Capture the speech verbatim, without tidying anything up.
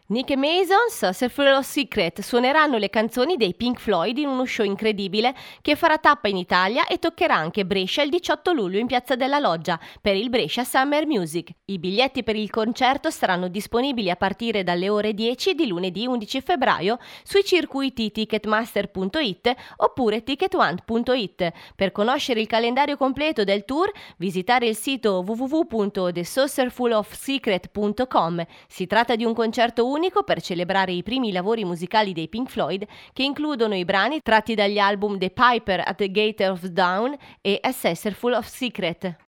Nick e Mason, Saucerful of Secret, suoneranno le canzoni dei Pink Floyd in uno show incredibile che farà tappa in Italia e toccherà anche Brescia il diciotto luglio in Piazza della Loggia per il Brescia Summer Music. I biglietti per il concerto saranno disponibili a partire dalle ore dieci di lunedì undici febbraio sui circuiti ticketmaster punto it oppure ticket one punto it. Per conoscere il calendario completo del tour, visitare il sito w w w punto the saucerful of secret punto com. Si tratta di un concerto unico per celebrare i primi lavori musicali dei Pink Floyd, che includono i brani tratti dagli album The Piper at the Gate of Dawn e A Saucerful of Secret.